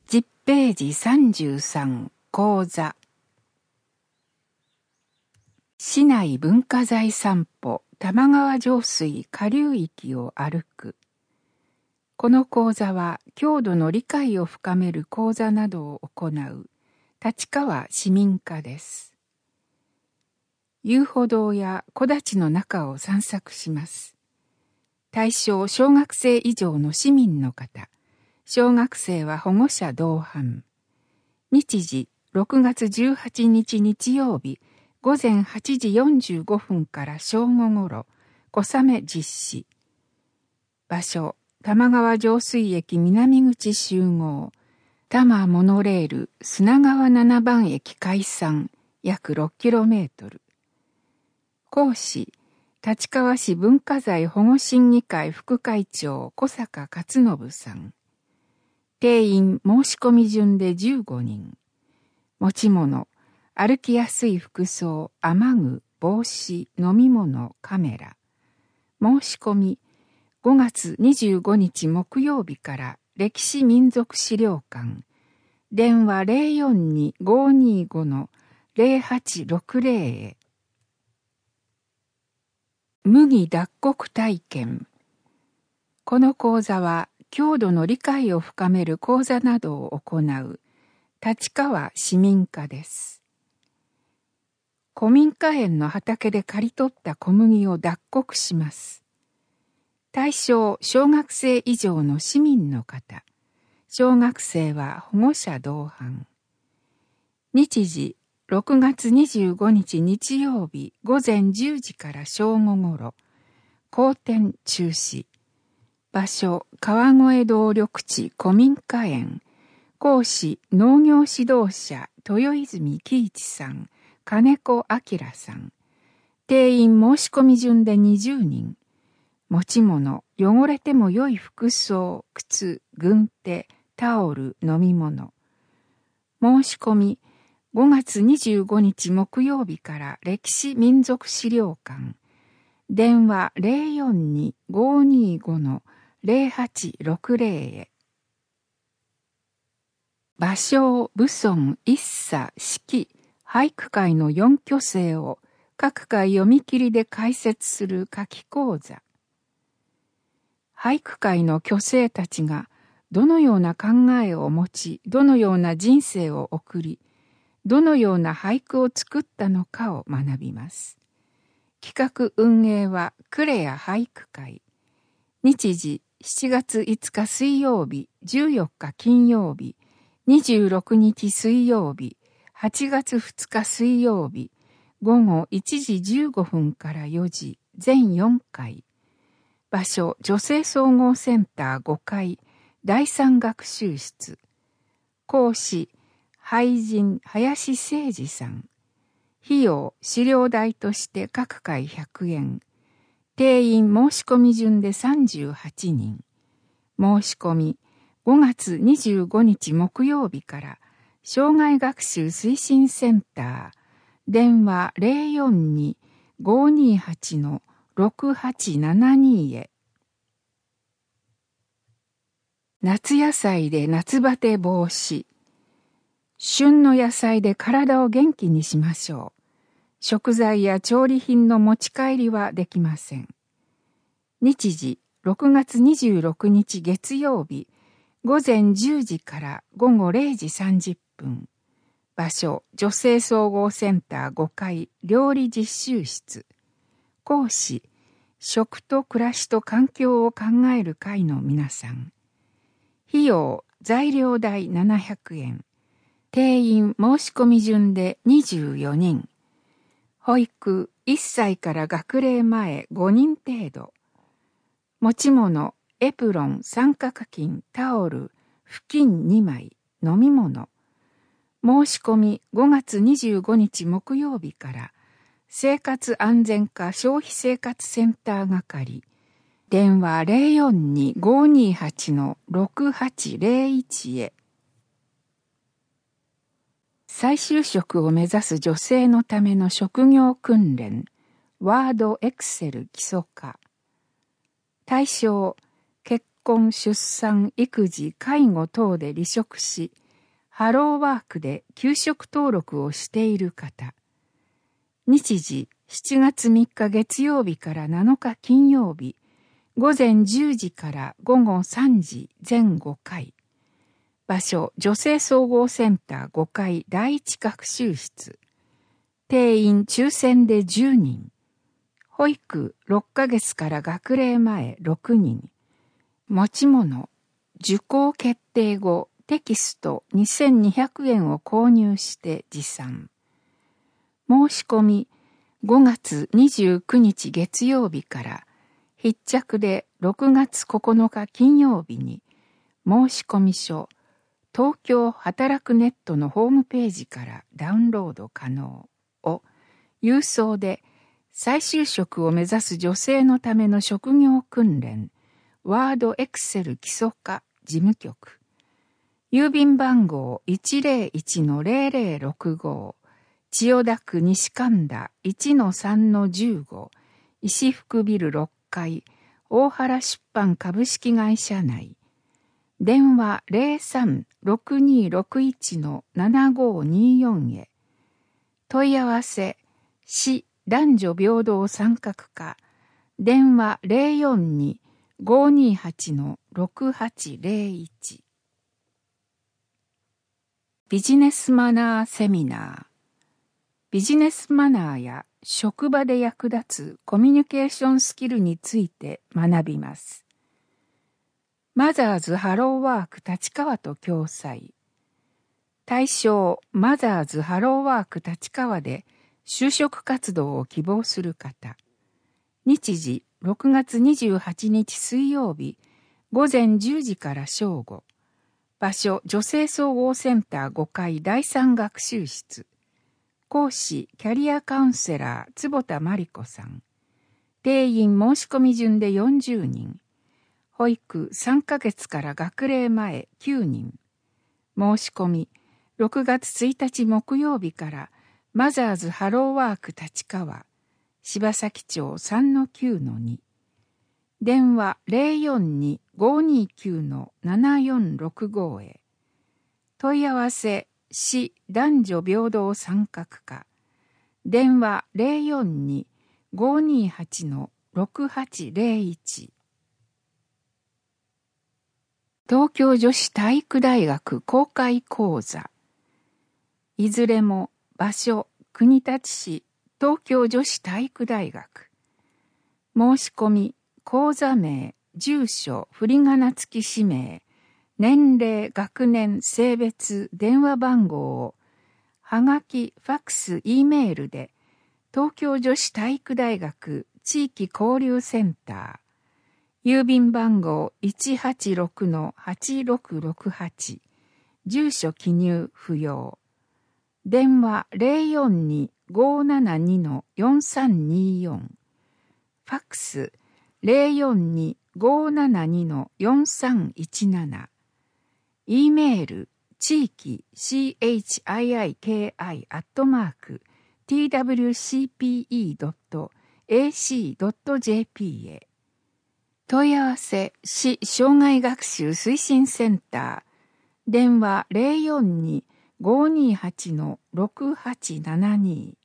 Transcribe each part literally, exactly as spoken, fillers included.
じゅっページさんじゅうさん講座市内文化財散歩玉川上水下流域を歩く。この講座は郷土の理解を深める講座などを行う立川市民課です。遊歩道や木立の中を散策します。対象小学生以上の市民の方、小学生は保護者同伴。日時ろくがつじゅうはちにち日曜日午前はちじよんじゅうごふんから正午ごろ、小雨実施。場所、玉川上水駅南口集合。多摩モノレール砂川ななばん駅開山約ろっキロメートル。講師、立川市文化財保護審議会副会長小坂勝信さん。定員申し込み順でじゅうごにん。持ち物、歩きやすい服装、雨具、帽子、飲み物、カメラ。申し込み、ごがつにじゅうごにち木曜日から歴史民族資料館。電話 ゼロよんに ごーにーご の ゼロはちろくゼロ へ。麦脱穀体験。この講座は郷土の理解を深める講座などを行う立川市民課です。古民家園の畑で刈り取った小麦を脱穀します。対象小学生以上の市民の方、小学生は保護者同伴。日時ろくがつにじゅうごにち日曜日午前じゅうじから正午ごろ、後天中止。場所、川越道緑地古民家園。講師、農業指導者、豊泉喜一さん、金子明さん。定員申し込み順でにじゅうにん。持ち物、汚れても良い服装、靴、軍手、タオル、飲み物。申し込み、ごがつにじゅうごにち木曜日から歴史民族資料館。電話 ゼロよんに ごーにーご の ゼロはちろくゼロ へ。芭蕉、武尊、一茶、四季、俳句会の四巨星を各回読み切りで解説する夏季講座。俳句界の巨星たちがどのような考えを持ち、どのような人生を送り、どのような俳句を作ったのかを学びます。企画運営はクレア俳句会。日時しちがついつか水曜日、じゅうよっか金曜日、にじゅうろくにち水曜日、はちがつふつか水曜日、ごごいちじじゅうごふんからよじ、全よんかい。場所、女性総合センターごかい、だいさん学習室。講師、俳人、林誠二さん。費用、資料代として各回ひゃくえん。定員申し込み順でさんじゅうはちにん。申し込み、ごがつにじゅうごにち木曜日から、障害学習推進センター、電話 ゼロよんに ごーにーはち のろくはちななにへ。夏野菜で夏バテ防止。旬の野菜で体を元気にしましょう。食材や調理品の持ち帰りはできません。日時ろくがつにじゅうろくにち月曜日、午前じゅうじからごごれいじさんじゅっぷん。場所、女性総合センターごかい、料理実習室。講師、食と暮らしと環境を考える会の皆さん。費用、材料代ななひゃくえん。定員申し込み順でにじゅうよにん。保育いっさいから学齢前ごにん程度。持ち物、エプロン、三角巾、タオル、布巾にまい、飲み物。申し込みごがつにじゅうごにち木曜日から生活安全課消費生活センター係。電話 ゼロよんに ごーにーはち のろくはちゼロいち へ。再就職を目指す女性のための職業訓練、ワードエクセル基礎化。対象、結婚出産育児介護等で離職し、ハローワークで休職登録をしている方、日時しちがつみっか月曜日からなのか金曜日、午前じゅうじから午後さんじぜんごかい。場所、女性総合センターごかいだいいち学習室。定員抽選でじゅうにん。保育ろっかげつから学齢前ろくにん。持ち物、受講決定後、テキストにせんにひゃくえんを購入して持参。申し込みごがつにじゅうくにち月曜日から必着でろくがつここのか金曜日に申し込み書東京働くネットのホームページからダウンロード可能を郵送で再就職を目指す女性のための職業訓練ワードエクセル基礎化事務局郵便番号 いちぜろいちのぜろぜろろくご千代田区西神田 いちのさんのじゅうご 石福ビルろっかい大原出版株式会社内電話 ゼロさんろくにろくいちのななごによん へ問い合わせ市男女平等参画課電話 ゼロよんに ごにはちのろくはちゼロいちビジネスマナーセミナービジネスマナーや職場で役立つコミュニケーションスキルについて学びます。マザーズハローワーク立川と共催。対象マザーズハローワーク立川で就職活動を希望する方。日時ろくがつにじゅうはちにち水曜日午前じゅうじから正午。場所女性総合センターごかいだいさん学習室。講師キャリアカウンセラー坪田真理子さん。定員申し込み順でよんじゅうにん。保育さんかげつから学齢前きゅうにん。申し込みろくがつついたち木曜日からマザーズハローワーク立川柴崎町 さんのきゅうのに。電話 ゼロよんに ごにきゅうのななよんろくご へ。問い合わせ市男女平等参画課電話 ゼロよんに ごにはちのろくはちゼロいち東京女子体育大学公開講座いずれも場所国立市東京女子体育大学申し込み講座名住所振り仮名付き氏名年齢、学年、性別、電話番号を、はがき、ファックス、Eメールで、東京女子体育大学地域交流センター、郵便番号 いちはちろくのはちろくろくはち、住所記入不要。電話 ゼロよんに ごななにのよんさんによん、ファックス ゼロよんに ごななにのよんさんいちなな、E メール、地域 チーアイアイケーアイ アットマーク ティーダブリューシーピーイードットエーシードットジェーピー へ。問い合わせ、市障害学習推進センター、電話 ゼロよんに ごにはちのろくはちななに。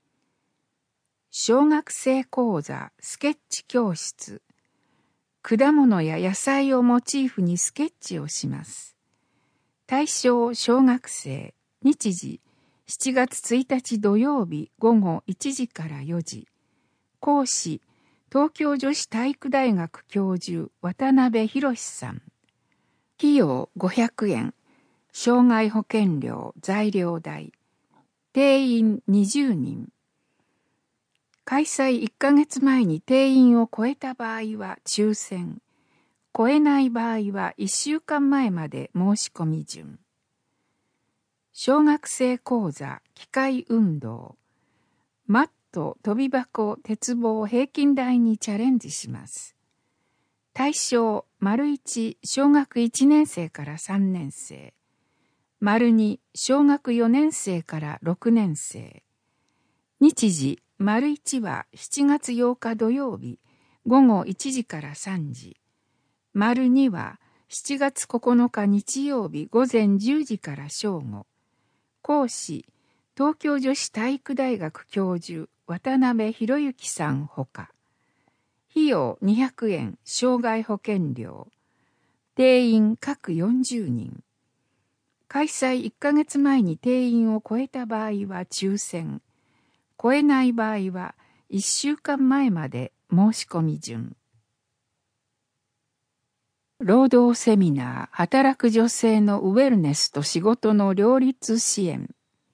小学生講座スケッチ教室。果物や野菜をモチーフにスケッチをします。対象小学生、日時しちがつついたち土曜日午後いちじからよじ。講師、東京女子体育大学教授渡辺博さん。費用ごひゃくえん、障害保険料、材料代。定員にじゅうにん。開催いっかげつまえに定員を超えた場合は抽選。超えない場合はいっしゅうかんまえまで申し込み順。小学生講座機械運動。マット、飛び箱、鉄棒、平均台にチャレンジします。対象、丸いち、小学いちねんせいからさんねんせい。丸に、小学よねんせいからろくねんせい。日時、丸いちはしちがつようか土曜日、午後いちじからさんじ。 丸にはしちがつここのか日曜日午前じゅうじから正午。講師、東京女子体育大学教授渡辺博之さんほか。費用にひゃくえん障害保険料。定員各よんじゅうにん。開催いっかげつまえに定員を超えた場合は抽選。超えない場合はいっしゅうかんまえまで申し込み順。労働セミナー、働く女性のウェルネスと仕事の両立支援。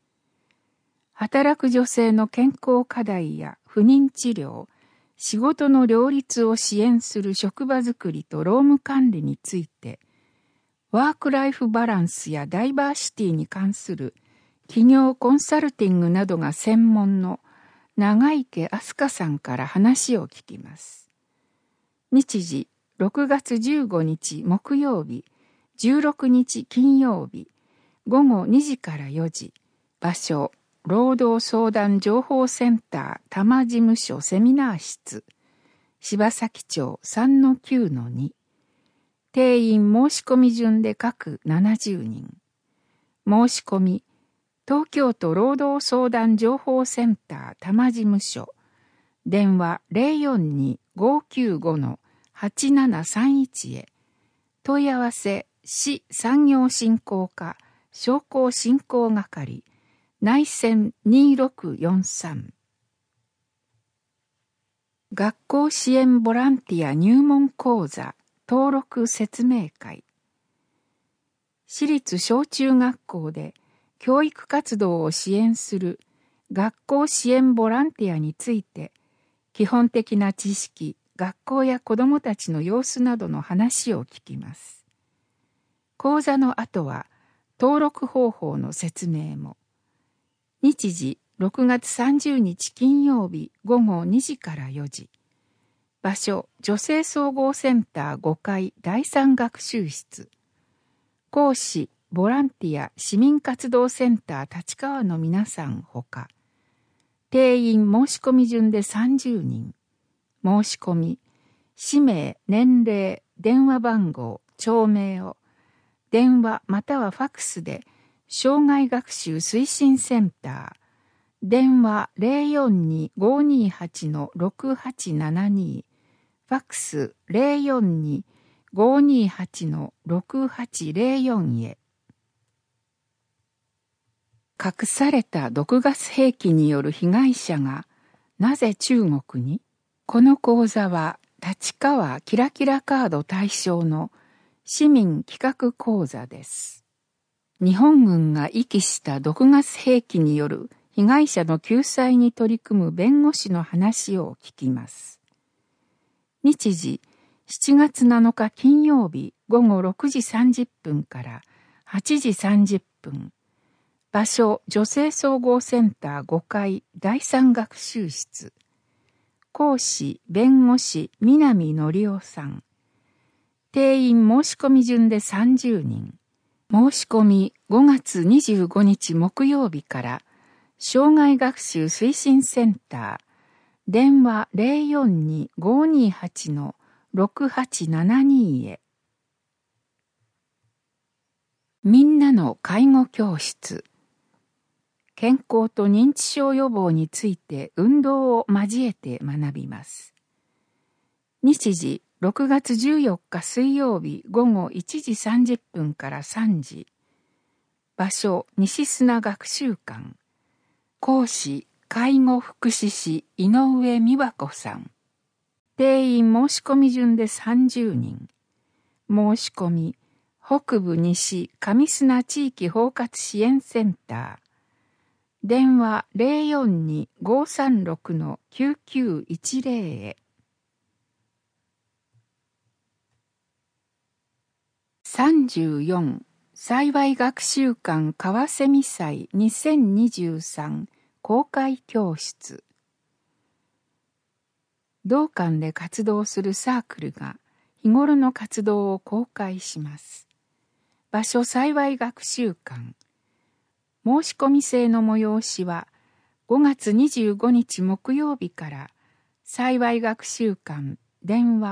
働く女性の健康課題や不妊治療、仕事の両立を支援する職場づくりと労務管理について、ワークライフバランスやダイバーシティに関する企業コンサルティングなどが専門の長池飛鳥さんから話を聞きます。日時、ろくがつじゅうごにち木曜日、じゅうろくにち金曜日、ごごにじからよじ、場所、労働相談情報センター多摩事務所セミナー室、柴崎町 さんのきゅうのに、定員申し込み順で各ななじゅうにん。申し込み、東京都労働相談情報センター多摩事務所、電話 ゼロよんに ごきゅうご はちななさんいち へ、問い合わせ、市産業振興課、商工振興係、内線にろくよんさん。学校支援ボランティア入門講座、登録説明会。私立小中学校で教育活動を支援する学校支援ボランティアについて、基本的な知識、学校や子どもたちの様子などの話を聞きます。講座の後は登録方法の説明も。日時ろくがつさんじゅうにち金曜日ごごにじからよじ。場所、女性総合センターごかいだいさん学習室。講師、ボランティア市民活動センター立川の皆さんほか。定員申し込み順でさんじゅうにん。申し込み、氏名、年齢、電話番号、町名を、電話またはファクスで、障害学習推進センター、電話 ゼロよんに ごにはち ろくはちななに、ファクス ゼロよんに ごにはち ろくはちゼロよん へ。隠された毒ガス兵器による被害者がなぜ中国に？この講座は立川キラキラカード対象の市民企画講座です。日本軍が遺棄した毒ガス兵器による被害者の救済に取り組む弁護士の話を聞きます。日時、しちがつなのか金曜日ごごろくじさんじゅっぷんからはちじさんじゅっぷん。場所、女性総合センターごかいだいさん学習室。講師、弁護士、南則夫さん。定員申し込み順でさんじゅうにん。申し込みごがつにじゅうごにち木曜日から、障害学習推進センター、電話 ゼロよんに ごにはち ろくはちななに へ。みんなの介護教室。健康と認知症予防について運動を交えて学びます。日時、ろくがつじゅうよっか水曜日ごごいちじさんじゅっぷんからさんじ。場所、西砂学習館。講師、介護福祉士井上美和子さん。定員申し込み順でさんじゅうにん。申し込み、北部西上砂地域包括支援センター。電話 ゼロよんに ごさんろく きゅうきゅういちゼロ へ。さんじゅうよん幸い学習館川蝉祭にせんにじゅうさん公開教室。同館で活動するサークルが日頃の活動を公開します。場所幸い学習館。申し込み制の催しはごがつにじゅうごにち木曜日から幸い学習館電話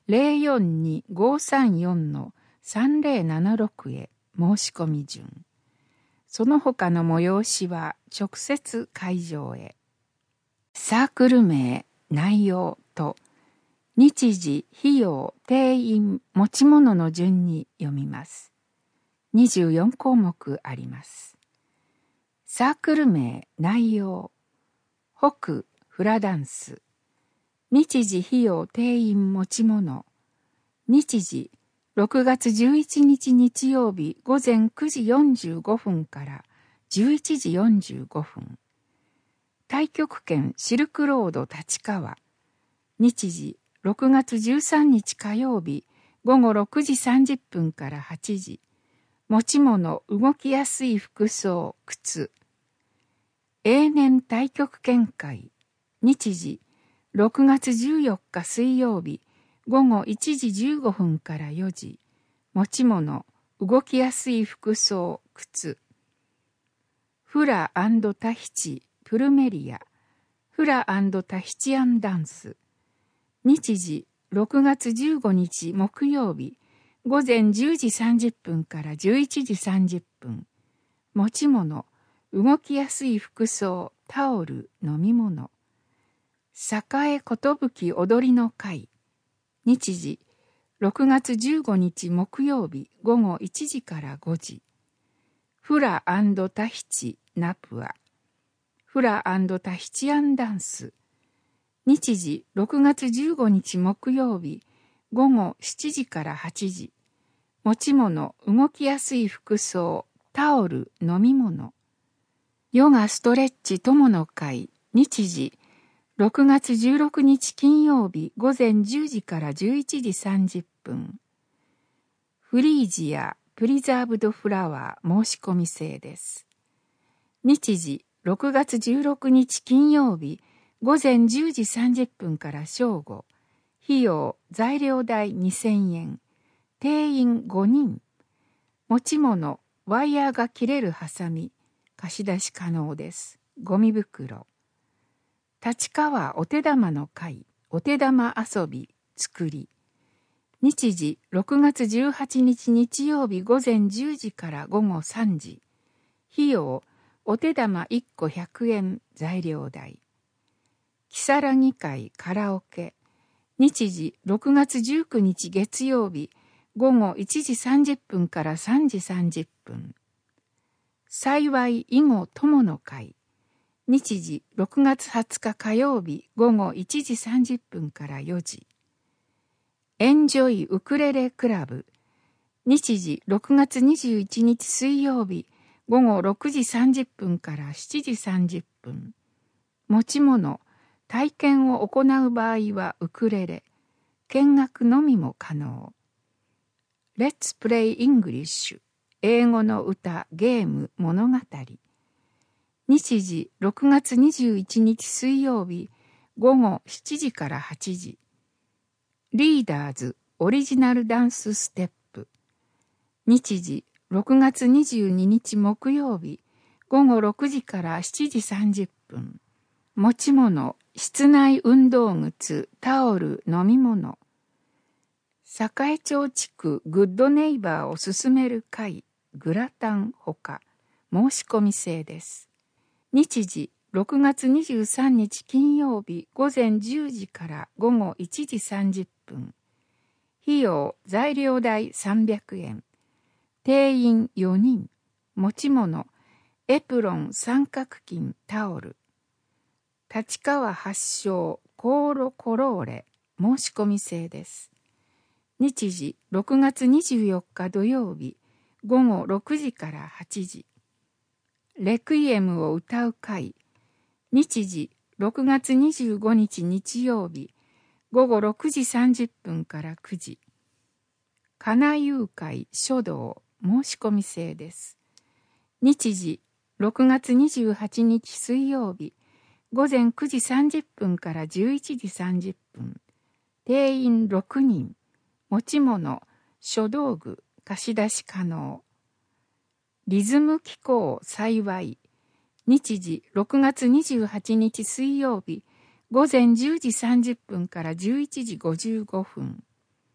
ゼロよんに ごさんよん のさんぜろななろくへ申し込み順。その他の催しは直接会場へ。サークル名、内容と日時、費用、定員、持ち物の順に読みます。にじゅうよんこうもくあります。サークル名、内容。北、フラダンス。日時、費用、定員、持ち物。日時、ろくがつじゅういちにち日曜日午前くじよんじゅうごふんからじゅういちじよんじゅうごふん。太極拳シルクロード立川。日時、ろくがつじゅうさんにち火曜日午後ろくじさんじゅっぷんからはちじ。持ち物、動きやすい服装、靴。永年太極拳会。日時、ろくがつじゅうよっか水曜日午後いちじじゅうごふんからよじ。持ち物、動きやすい服装、靴。フラ&タヒチ、プルメリア。フラ&タヒチアンダンス。日時、ろくがつじゅうごにち木曜日午前じゅうじさんじゅっぷんからじゅういちじさんじゅっぷん。持ち物、動きやすい服装、タオル、飲み物。栄ことぶき踊りの会。日時、ろくがつじゅうごにち木曜日午後いちじからごじ。フラ&タヒチ、ナプア。フラ&タヒチアンダンス。日時、ろくがつじゅうごにち木曜日午後しちじからはちじ。持ち物、動きやすい服装、タオル、飲み物。ヨガストレッチ友の会。日時、ろくがつじゅうろくにち金曜日午前じゅうじからじゅういちじさんじゅっぷん。フリージア、プリザーブドフラワー申し込み制です。日時、ろくがつじゅうろくにち金曜日午前じゅうじさんじゅっぷんから正午。費用、材料代にせんえん。定員ごにん。持ち物、ワイヤーが切れるハサミ。貸し出し可能です。ゴミ袋。立川お手玉の会。お手玉遊び、作り。日時、ろくがつじゅうはちにち日曜日午前じゅうじから午後さんじ。費用、お手玉いっこひゃくえん、材料代。きさらぎ会カラオケ。日時、ろくがつじゅうくにち月曜日午後いちじさんじゅっぷんからさんじさんじゅっぷん。幸い囲碁友の会。日時、ろくがつはつか火曜日午後いちじさんじゅっぷんからよじ。エンジョイウクレレクラブ。日時、ろくがつにじゅういちにち水曜日午後ろくじさんじゅっぷんからしちじさんじゅっぷん。持ち物、体験を行う場合はウクレレ。見学のみも可能。Let's Play English。英語の歌、ゲーム、物語。日時、ろくがつにじゅういちにち水曜日午後しちじからはちじ。リーダーズオリジナルダンスステップ。日時、ろくがつにじゅうににち木曜日午後ろくじからしちじさんじゅっぷん。持ち物、室内運動靴、タオル、飲み物。栄町地区グッドネイバーを進める会、グラタンほか、申し込み制です。日時、ろくがつにじゅうさんにち金曜日午前じゅうじから午後いちじさんじゅっぷん。費用、材料代さんびゃくえん。定員よにん。持ち物、エプロン、三角巾、タオル。立川発祥コーロコローレ申し込み制です。日時、ろくがつにじゅうよっか土曜日午後ろくじからはちじ。レクイエムを歌う会。日時、ろくがつにじゅうごにち日曜日午後ろくじさんじゅっぷんからくじ。かなゆう会書道申し込み制です。日時、ろくがつにじゅうはちにち水曜日午前くじさんじゅっぷんからじゅういちじさんじゅっぷん。定員ろくにん。持ち物、書道具、貸し出し可能。リズム機構幸い。日時、ろくがつにじゅうはちにち水曜日午前じゅうじさんじゅっぷんからじゅういちじごじゅうごふん。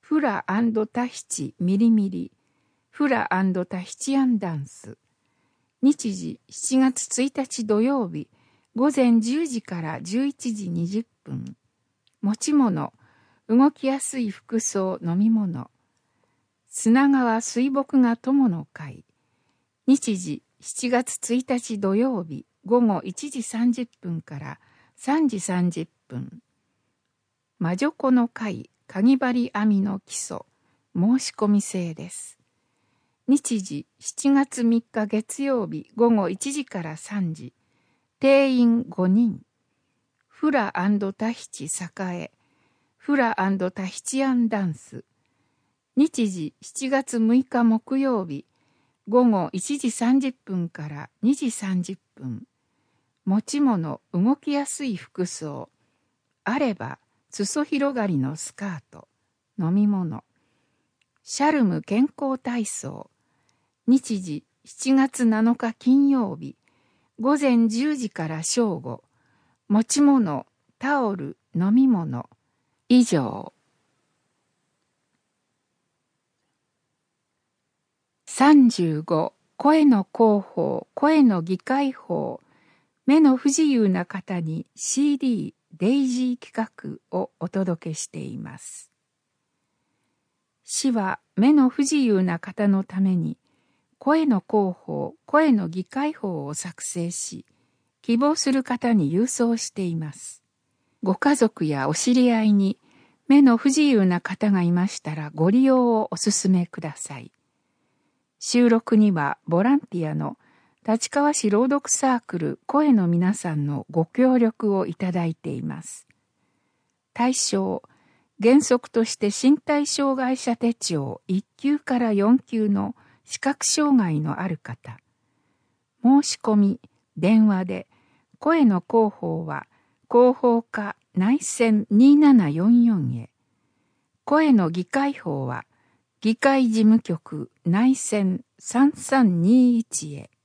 フラ&タヒチミリミリ、フラ&タヒチアンダンス。日時しちがつついたち土曜日、午前じゅうじからじゅういちじにじゅっぷん。持ち物、動きやすい服装、飲み物。砂川水墨画友の会。日時しちがつついたち土曜日、午後いちじさんじゅっぷんからさんじさんじゅっぷん。魔女子の会、かぎ針編みの基礎、申し込み制です。日時しちがつみっか月曜日午後いちじからさんじ。定員ごにん。フラ&タヒチ栄、フラ&タヒチアンダンス。日時しちがつむいか木曜日午後いちじさんじゅっぷんからにじさんじゅっぷん。持ち物、動きやすい服装。あれば、裾広がりのスカート。飲み物。シャルム健康体操。日時しちがつなのか金曜日、午前じゅうじから正午。持ち物、タオル、飲み物。以上。さんじゅうご、声の広報、声の議会法。目の不自由な方に シーディー、デイジー企画をお届けしています。市は目の不自由な方のために、声の広報、声の議会法を作成し、希望する方に郵送しています。ご家族やお知り合いに目の不自由な方がいましたらご利用をお勧めください。収録にはボランティアの立川市朗読サークル声の皆さんのご協力をいただいています。対象、原則として身体障害者手帳いっきゅうからよんきゅうの視覚障害のある方。申し込み、電話で、声の広報は、広報課内線にーななよんよんへ。声の議会法は、議会事務局内線さんさんにいちへ。